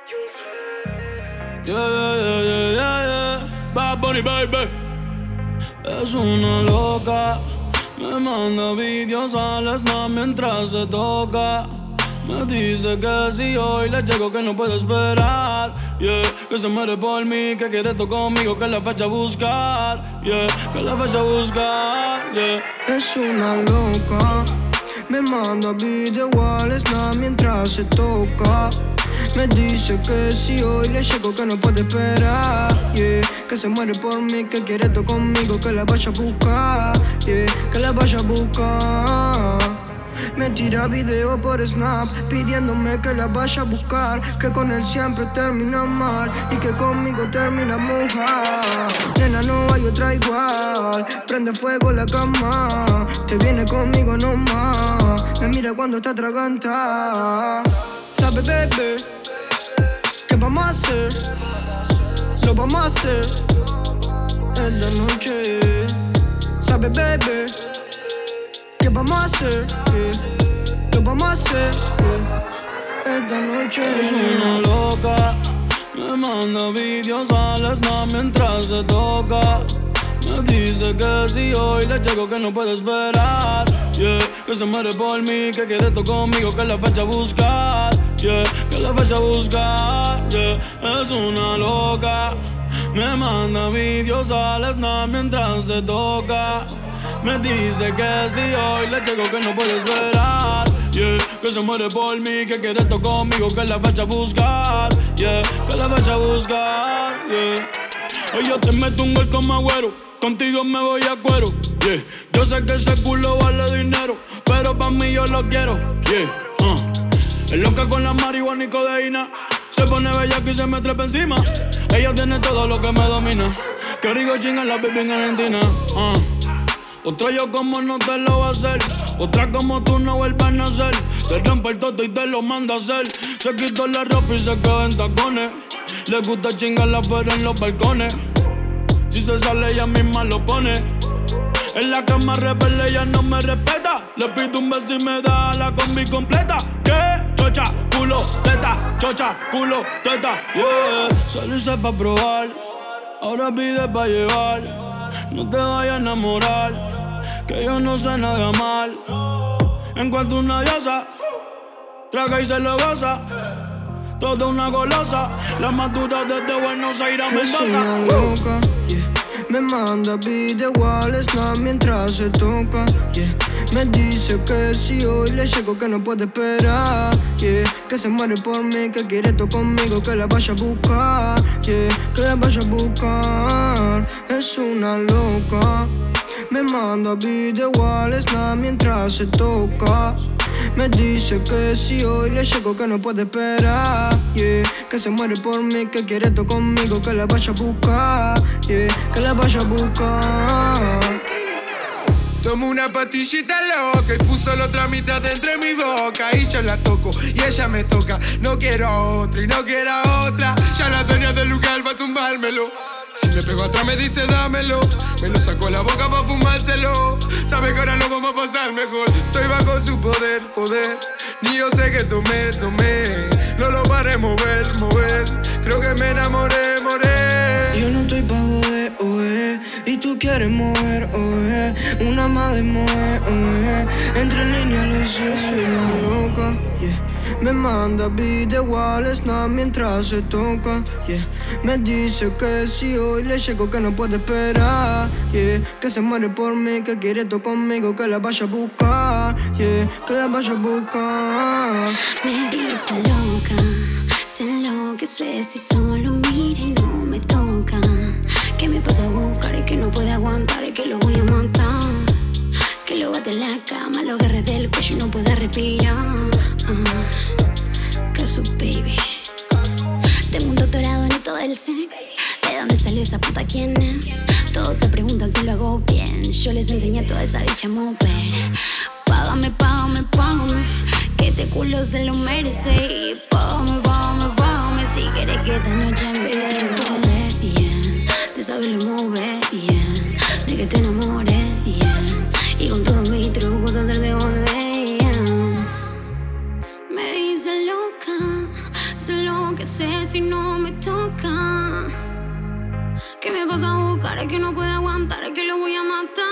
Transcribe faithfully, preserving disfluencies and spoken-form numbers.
Yeah, yeah, yeah, yeah, yeah, yeah. Bad Bunny, baby. Es una loca. Me manda vídeos al snap mientras se toca. Me dice que si hoy le llego que no puede esperar. Yeah, que se muere por mí, que quiere esto conmigo, que la fecha a buscar. Yeah, que la fecha a buscar. Yeah. Es una loca. Me manda video al snap mientras se toca. Me dice que si hoy le llego que no puede esperar. Yeah, que se muere por mí, que quiere esto conmigo, que la vaya a buscar. Yeah, que la vaya a buscar. Me tira video por Snap pidiéndome que la vaya a buscar, que con él siempre termina mal y que conmigo termina mojar. Nena, no hay otra igual, prende fuego la cama, te viene conmigo nomás, me mira cuando está atragantada. Sabe, bebé, ¿qué vamos a hacer? Lo vamos a hacer en la noche. Sabe, bebé, ¿qué vamos a hacer? Yeah. Lo vamos a hacer yeah. Esta noche. Es una loca. Me manda vídeos al snap mientras se toca. Me dice que si hoy le llego que no puede esperar. Yeah, que se muere por mí, que quiere esto conmigo, que la fecha a buscar. Yeah, que la fecha a buscar. Yeah, es una loca. Me manda vídeos al snap mientras se toca. Me dice que si hoy le llego que no puede esperar. Yeah, que se muere por mí, que quiere esto conmigo, que la fecha a buscar. Yeah, que la fecha a buscar. Yeah. Hoy yo te meto un gol como agüero, contigo me voy a cuero. Yeah, yo sé que ese culo vale dinero, pero pa' mí yo lo quiero. Yeah, uh. Es loca con la marihuana y codeína, se pone bellaca y se me trepa encima. Ella tiene todo lo que me domina. Que rico chinga la baby en Argentina. Uh. Otra yo como no te lo voy a hacer, otra como tú no vuelves a nacer. Te rompe el toto y te lo manda a hacer. Se quitó la ropa y se quedó en tacones. Le gusta chingarla afuera en los balcones. Si se sale ella misma lo pone. En la cama rebelde ella no me respeta. Le pido un beso y me da la combi completa. ¿Qué? Chocha, culo, teta, chocha, culo, teta. Yeah, solo hice pa' probar, ahora pide pa' llevar. No te vayas a enamorar, que yo no sé nada de amar. En cuanto una diosa, traga y se lo goza. Toda una golosa, la más dura desde Buenos Aires a Mendoza. Es una loca, yeah. Me manda video al snap mientras se toca, yeah. Me dice que si hoy le llego que no puede esperar, yeah. Que se muere por mí, que quiere esto conmigo, que la vaya a buscar, yeah. Que la vaya a buscar. Es una loca. Me manda video al snap mientras se toca. Me dice que si hoy le llego que no puede esperar, yeah. Que se muere por mí, que quiere esto conmigo, que la vaya a buscar, yeah. Que la vaya a buscar. Tomo una pastillita loca y puso la otra mitad entre mi boca. Y yo la toco y ella me toca. No quiero a otra y no quiero a otra. Ya la dueña del lugar va a tumbármelo. Si me pego atrás me dice dámelo. Me lo sacó la boca pa' fumárselo. Sabe que ahora lo vamos a pasar mejor. Estoy bajo su poder, poder. Ni yo sé que tomé, tomé. No lo paré mover, mover. Creo que me enamoré, moré. Yo no estoy pa' joder, oe. Y tú quieres mover, oe. Una más de mover, oe. Entre líneas lo sé, soy una loca, yeah. Me manda video al snap mientras se toca, yeah. Me dice que si hoy le llego que no puede esperar, yeah. Que se muere por mí, que quiere esto conmigo, que la vaya a buscar, yeah. Que la vaya a buscar. Me dice loca, se enloquece si solo mira y no me toca. Que me pasa a buscar y que no puede aguantar y que lo voy a matar. Que lo bate en la cama, lo agarre del cuello y no pueda respirar. uh, Casu baby. Tengo un doctorado en esto del sex. ¿De dónde salió esa puta? ¿Quién es? Todos se preguntan si lo hago bien. Yo les enseñé a toda esa dicha a mover. Págame, págame, págame, que este culo se lo merece. Y págame, págame, págame, si quieres que esta noche me quede bien. De saberlo mover bien, de que te enamores bien. Y con todos mis trucos hacer de volver. Me dice loca, solo que sé si no me toca. ¿Qué me vas a buscar? Es que no puedo aguantar, es que lo voy a matar.